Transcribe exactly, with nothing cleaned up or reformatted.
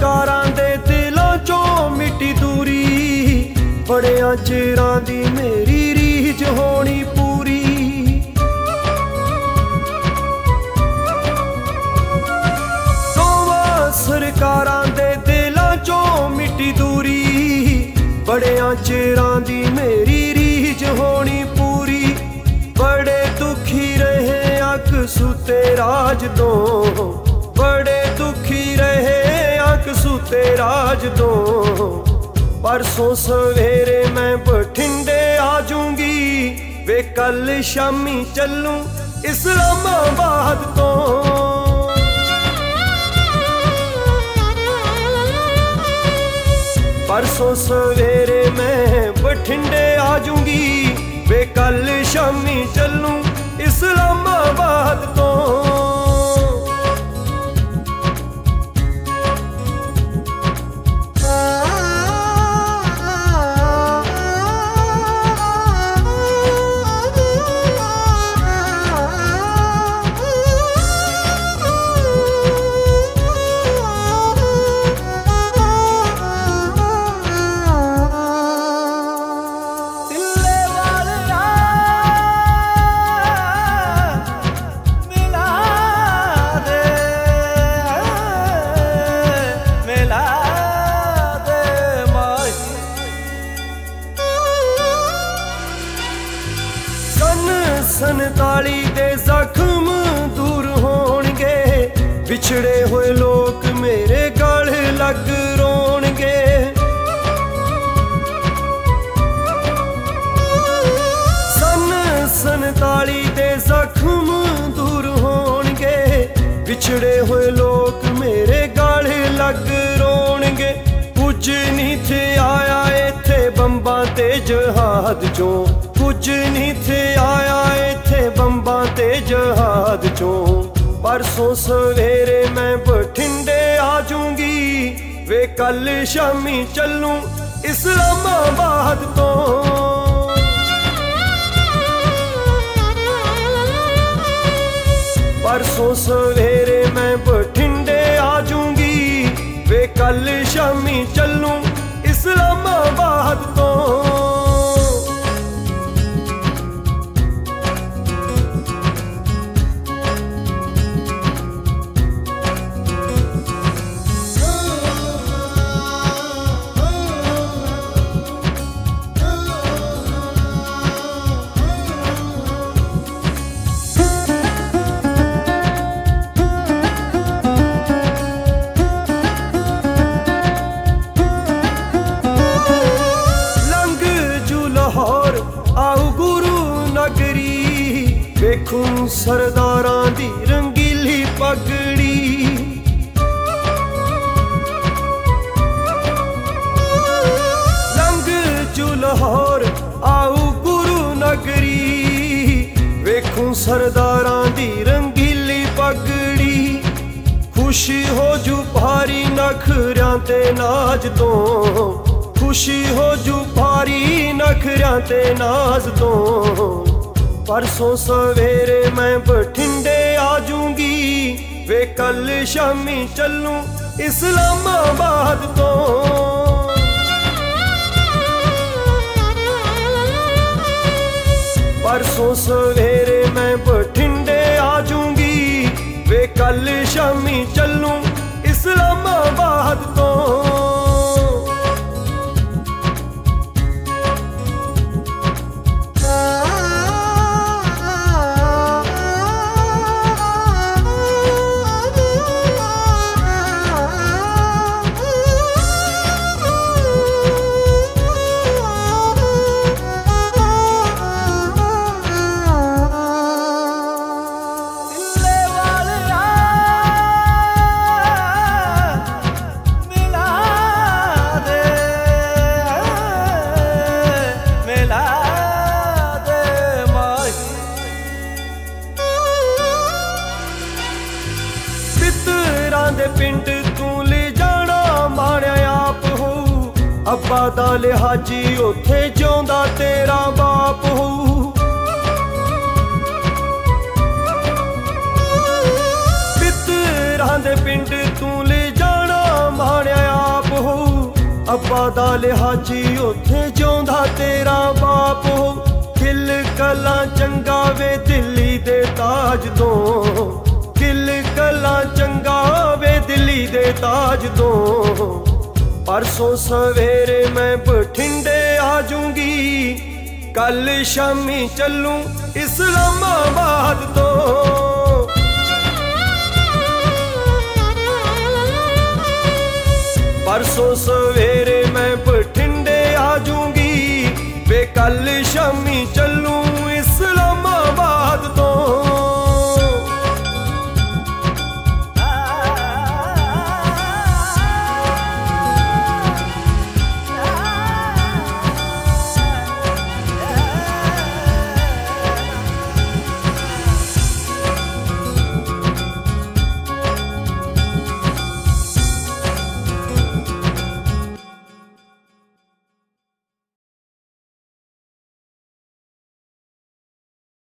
सरकारां दे दिलों चों मिटी दूरी, बड़ियां चिरां दी मेरी रीझ होनी पूरी। दोवां सरकारां दे दिलों चों मिटी दूरी, बड़ियां चिरां दी मेरी रीझ होनी पूरी। बड़े दुखी रहे अकसू तेरा जदों, बड़े दुखी रहे अकसू तेरा जदों। परसों सवेरे मैं बठिंडे आजूंगी, वे कल शामी चलूं इस्लामाबाद तो। परसों सवेरे मैं बठिंडे आजूंगी, वे कल शामी चलूं इस्लामाबाद तो। संताली दे जख्म दूर होणगे, विछड़े हुए लोग मेरे गल लग रोणगे। सन संताली दे जख्म दूर होणगे, विछड़े हुए लोग मेरे गल लग रोणगे। कुछ नहीं थे आया इत्थे बंबां ते जहाद चों, कुछ नहीं थे आया इत्थे बंबां ते जहाद चों। परसों सवेरे मैं बठिंडे आजूंगी, वे कल शामी चलूं इस्लामाबाद तो। परसों सवेरे मैं बठिंडे आजूंगी, वे कल शामी चलूं इस्लामाबाद तो। देखूं सरदारां दी रंगीली पगड़ी, लंघ जू लाहौर आऊ गुरु नगरी। वेखूं सरदारां दी रंगीली पगड़ी, खुशी हो जू भारी नखरियां ते नाज तो, खुशी हो जू भारी नखरियां ते नाज तो। परसों सवेरे मैं बठिंडे आजूंगी, वे कल शामी चलूं इस्लामाबाद तो। परसों सवेरे मैं बठिंडे आजूंगी, वे कल शामी चलूं इस्लामाबाद तो। दे पिंड तू ले जाना माड़िया आप हो, अब्बा दा लिहाजी उथे जिउंदा तेरा बाप हो। पितरां दे पिंड तू ले जाना माड़िया ਅੱਬਾ ਦਾ ਲਿਹਾਜੀ ਉੱਥੇ ਜਿਉਂਦਾ ਤੇਰਾ ਬਾਪ ਹੋ। ਖਿਲ ਕਲਾਂ ਚੰਗਾ ਵੇ ਦਿੱਲੀ ਦੇ ਤਾਜ ਤੋਂ, ਖਿਲ ਕਲਾਂ ਚੰਗਾ ਵੇ ਦਿੱਲੀ ਦੇ ਤਾਜ ਤੋਂ। ਪਰਸੋਂ ਸਵੇਰੇ ਮੈਂ ਬਠਿੰਡੇ ਆ ਜੂੰਗੀ, ਕੱਲ ਸ਼ਾਮੀ ਚੱਲੂ ਇਸਲਾਮਾਬਾਦ ਤੋਂ। ਪਰਸੋਂ ਸਵੇਰੇ ਮੈਂ ਬਠਿੰਡੇ ਆ ਜੂੰਗੀ ਵੇ ਕੱਲ ਸ਼ਾਮੀ ਚੱਲੂ